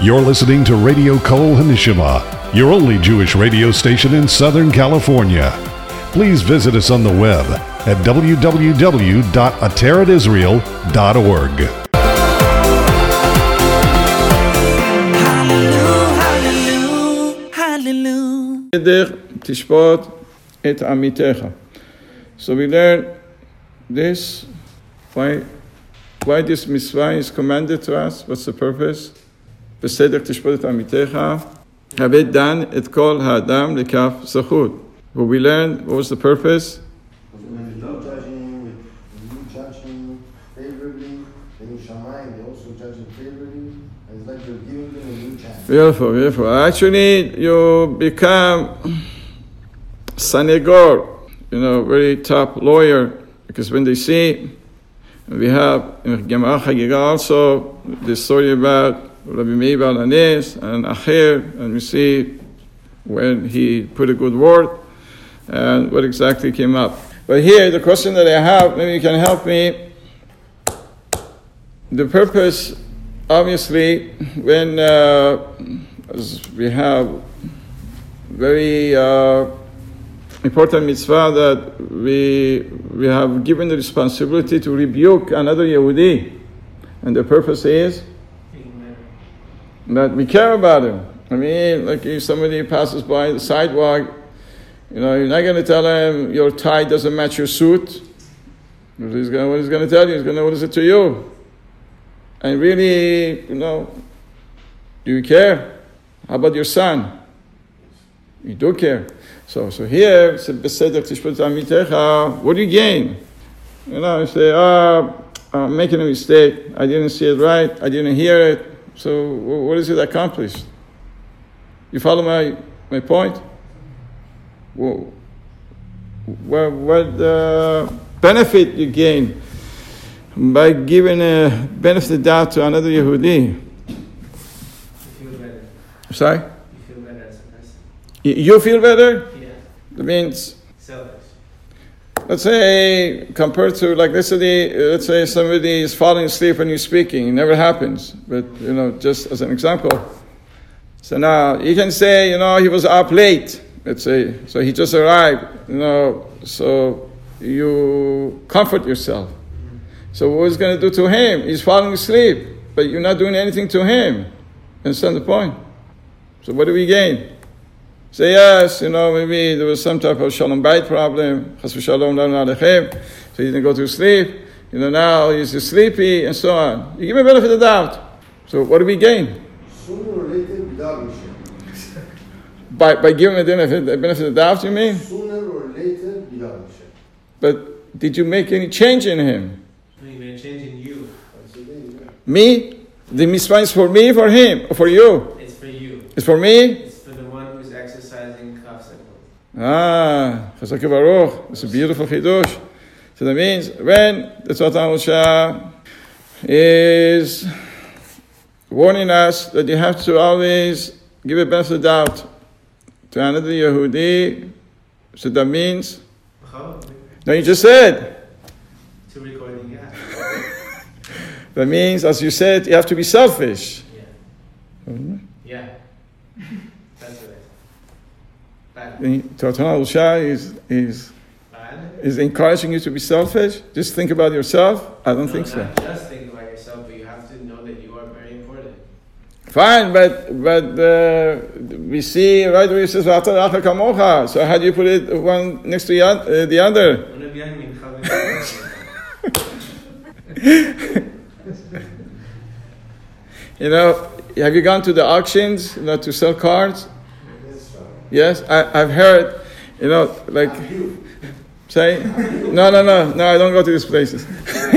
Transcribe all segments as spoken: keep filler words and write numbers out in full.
You're listening to Radio Kol Hanishima, your only Jewish radio station in Southern California. Please visit us on the web at w w w dot ateret israel dot org. So we learn this, why, why this mitzvah is commanded to us, what's the purpose? בסדר תשפוט את עמיתך, הבא דן את כל האדם לכף זכות. What we learned, what was the purpose? When you judge him, when you judge him favorably, then in Shamayim, they also judge him favorably, and it's like you're giving them a new chance. Beautiful, beautiful. Actually, you become sanegor, you know, very top lawyer, because when they see, we have in Gemara Chagiga also the story about Rabbi Meir Baal Hanes and Acher, and we see when he put a good word and what exactly came up. But here, the question that I have, maybe you can help me. The purpose, obviously, when uh, as we have very uh, important mitzvah that we we have given the responsibility to rebuke another Yehudi, and the purpose is that we care about him. I mean, like if somebody passes by the sidewalk, you know, you're not going to tell him your tie doesn't match your suit. What he's going, what he's going to tell you, he's going to notice it to you. And really, you know, do you care? How about your son? You do care. So, so here, what do you gain? You know, you say, oh, I'm making a mistake. I didn't see it right. I didn't hear it. So what is it accomplished? You follow my my point? Well, what, what uh, benefit you gain by giving a benefit of doubt to another Yehudi? You feel better. Sorry? You feel better as a person. You, you feel better? Yeah. That means, Selfish. let's say, compared to, like, let's say, let's say somebody is falling asleep when you're speaking. It never happens. But, you know, just as an example. So now, you can say, you know, he was up late, let's say. So he just arrived, you know. So you comfort yourself. So what is going to do to him? He's falling asleep, but you're not doing anything to him. Understand the point? So what do we gain? Say, yes, you know, maybe there was some type of shalom bayit problem, chas v'shalom lanu alechem, so he didn't go to sleep, you know, now he's sleepy, and so on. You give me a benefit of the doubt. So what do we gain? Sooner or later, without Hashem. By by giving a benefit, a benefit of the doubt, you mean? Sooner or later, without Hashem. But did you make any change in him? No, you made a change in you. Me? The mitzvah is for me, for him, or for you? It's for you. It's for me? It's for the one who's exercising kaf sekot. Ah, Chazak Baruch. It's a beautiful chidush. So that means when the Tzatan Usha is warning us that you have to always give a benefit of doubt to another Yehudi, so that means, no, you just said. To recording, yeah. That means, as you said, you have to be selfish. Yeah. Mm-hmm. Yeah. That's what I The Tzatan Usha is is Bad. is encouraging you to be selfish. Just think about yourself. I don't No, think so. not just think about yourself, but you have to know that you are very important. Fine, but but uh, we see right where it says "V'ata l'achar kamocha." So how do you put it one next to the, oth- uh, the other? You know, have you gone to the auctions, you know, to sell cards? Yes, I, I've heard. You know, like say, no, no, no, no. I don't go to these places.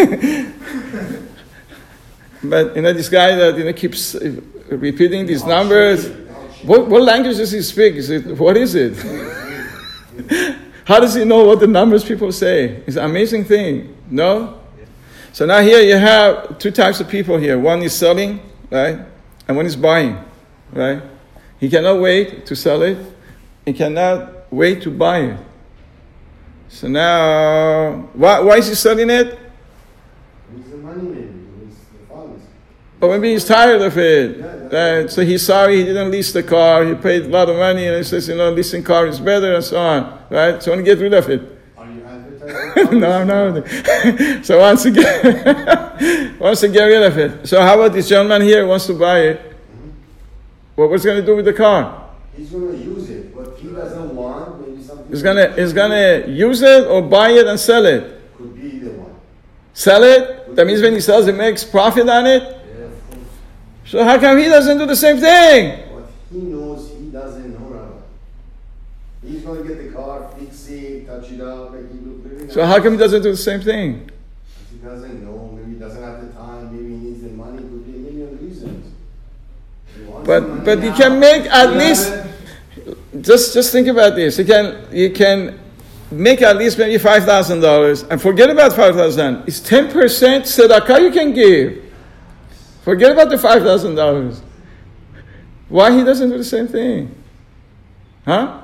But you know, this guy that you know keeps repeating these numbers. What, what language does he speak? Is it what is it? How does he know what the numbers people say? It's an amazing thing. No? So now here you have two types of people here. One is selling, right? And one is buying, right? He cannot wait to sell it. He cannot wait to buy it. So now, why, why is he selling it? He's the money man. He's the father. Or maybe he's tired of it. Uh, so he's sorry he didn't lease the car. He paid a lot of money, and he says, you know, leasing car is better, and so on. Right? So I want to get rid of it. Are you advertising? no, no. So wants to get wants to get rid of it. So how about this gentleman here wants to buy it? Mm-hmm. Well, what's he going to do with the car? He's going to use it, but he doesn't want maybe something. He's gonna he's gonna use it or buy it and sell it. Could be either one. Sell it. That means when he sells, he makes profit on it. Yeah, of course. So how come he doesn't do the same thing? What he knows, he doesn't know, Rabbi. He's going to get the car, fix it, touch it up, make it look very nice. So how come he doesn't do the same thing? He doesn't know. Maybe he doesn't have the time. Maybe he needs the money. Could be a million reasons. He wants the But money but you now. can make at least just just think about this. You can you can make at least maybe five thousand dollars and forget about five thousand. It's ten percent tzedakah you can give. Forget about the five thousand dollars. Why he doesn't do the same thing? Huh?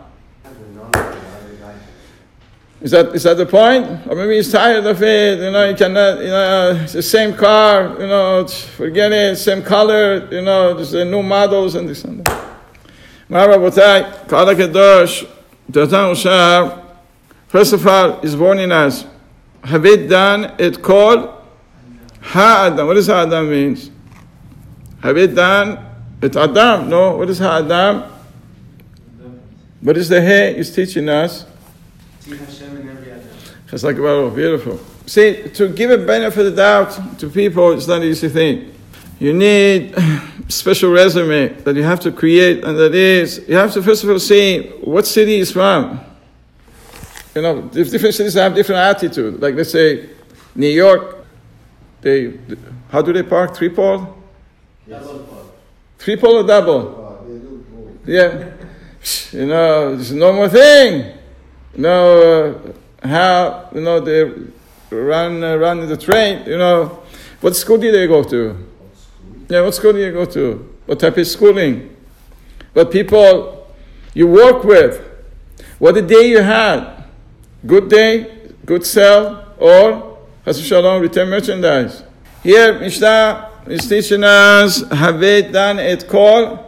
Is that is that the point? Or maybe he's tired of it. You know, he cannot. You know, it's the same car. You know, it's, forget it. Same color. You know, just the new models and this and that. Marabotai, Kala Kadosh, Datan Ushar. First of all, is warning us. Havit dan et kol ha-adam. What does ha-adam means? Havit dan et adam. No, what is ha-adam? What is the he is teaching us? It's like, well, beautiful. See, to give a benefit of the doubt to people, it's not an easy thing. You need a special resume that you have to create, and that is, you have to first of all see what city he's from. You know, different cities have different attitude. Like, let's say, New York, they, how do they park? Three pole? Double park. Three pole or double? Uh, they do both. Yeah. You know, there's no more thing. You know, uh, how, you know, they run, uh, run the train, you know. What school did they go to? Yeah, what school did they go to? What type of schooling? What people you work with? What the day you had? Good day, good sell, or Chas v'shalom, return merchandise. Here, Mishnah is teaching us, Havit dan et kol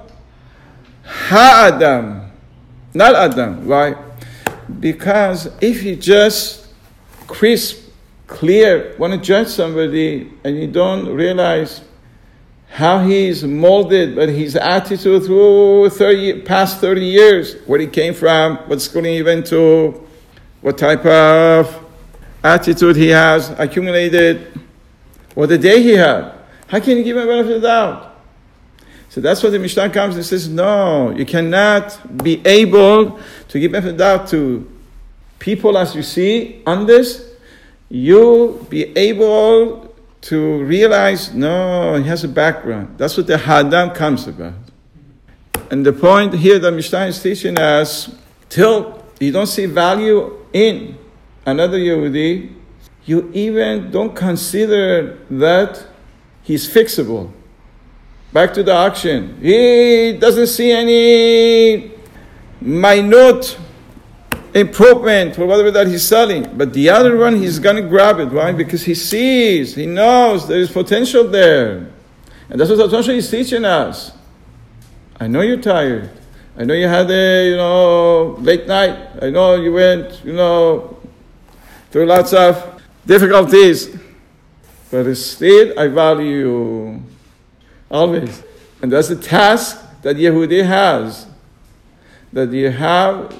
ha-adam. Not Adam. Why? Because if you just crisp, clear, want to judge somebody, and you don't realize how he's molded, but his attitude through thirty, past thirty years, where he came from, what schooling he went to, what type of attitude he has accumulated, what the day he had. How can you give him a benefit of the doubt? So that's what the Mishnah comes and says, no, you cannot be able to give benefit of the doubt to people as you see on this. You be able to realize, no, he has a background. That's what the Hadam comes about. And the point here that Mishnah is teaching us, till you don't see value in another Yehudi, you even don't consider that he's fixable. Back to the auction. He doesn't see any minute improvement for whatever that he's selling. But the other one, he's going to grab it. Why? Because he sees, he knows there is potential there. And that's what Atosha is teaching us. I know you're tired. I know you had a, you know, late night. I know you went, you know, through lots of difficulties. But still, I value you. Always. And that's the task that Yehudi has. That you have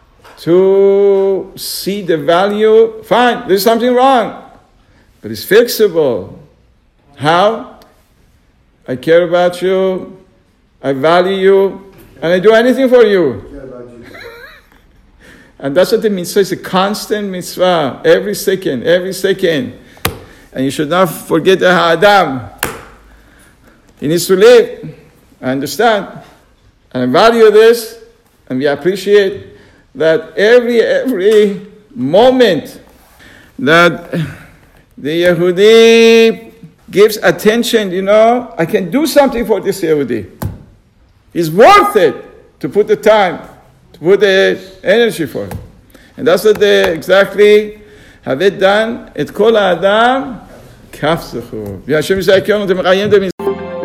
to see the value. Fine, there's something wrong. But it's fixable. How? I care about you. I value you. And I do anything for you. Care about you. And that's what the mitzvah is. A constant mitzvah. Every second, every second. And you should not forget the Ha'adam. He needs to live. I understand. And I value this. And we appreciate that every every moment that the Yehudi gives attention, you know, I can do something for this Yehudi. It's worth it to put the time, to put the energy for it. And that's what they exactly have it done. Et kol ha'adam kaf zechu. V'Hashem yisrael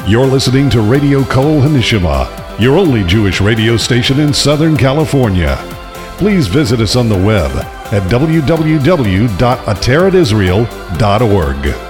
You're listening to Radio Kol Hanishima, your only Jewish radio station in Southern California. Please visit us on the web at w w w dot atarat israel dot org.